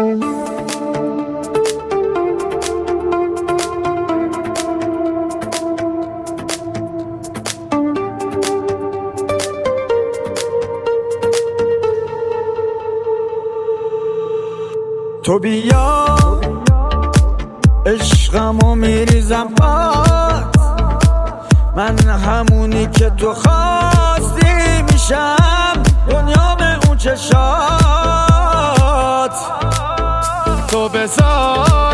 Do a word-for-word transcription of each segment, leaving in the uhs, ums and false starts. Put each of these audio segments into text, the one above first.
تو بیا عشقمو میریزم باد، من همونی که تو خواستی میشم، دنیام اون چشات. تو بذار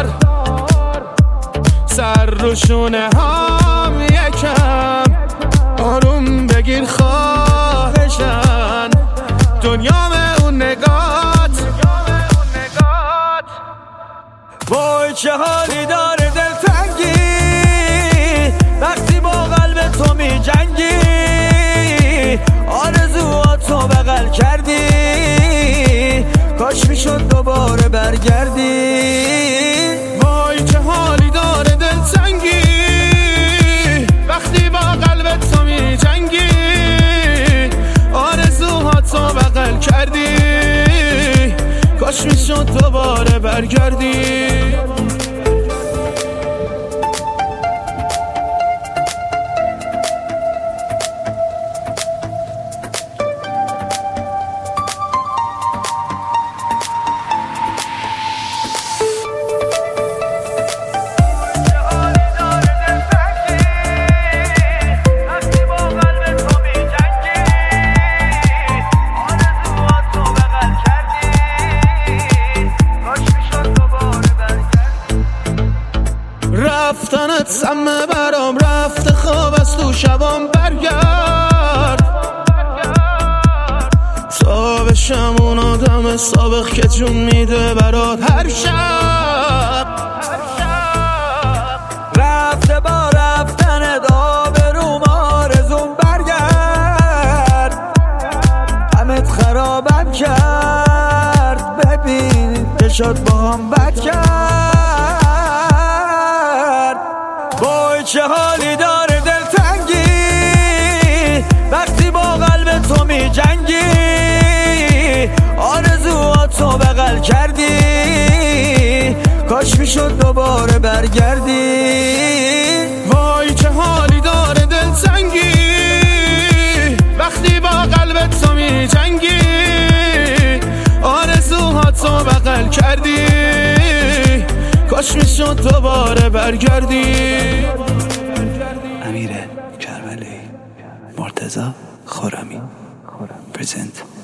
سر رو شونه هم یکم آروم بگیر خواهشن، دنیام اون نگات. وای چه حالی داره دلتنگی وقتی با قلب تو می جنگی، آرزوهاتو بغل کردی، کاش میشد دوباره برگردی. وای چه حالی داره دلتنگی وقتی با قلب تو می جنگی، آرزوهاتو بغل کردی، کاش میشد دوباره برگردی. رفتنت سمه برام رفته، خواب از تو شبام برگرد، تا بشم اون آدم سابق که جون میده برات هر شب. رفته با رفتنت آبروم آرزوم برگرد، همت خرابم کرد، ببین که شد با هم بد کرد. وای چه حالی داره دلتنگی وقتی با قلب تو می جنگی، آرزوهاتو بغل کردی، کاش میشد دوباره برگردی. وای چه حالی داره دلتنگی وقتی با قلب تو می جنگی، آرزوهاتو بغل کردی، کاش میشد دوباره برگردی. امیر کربلایی، مرتضی خرمی پرزنت.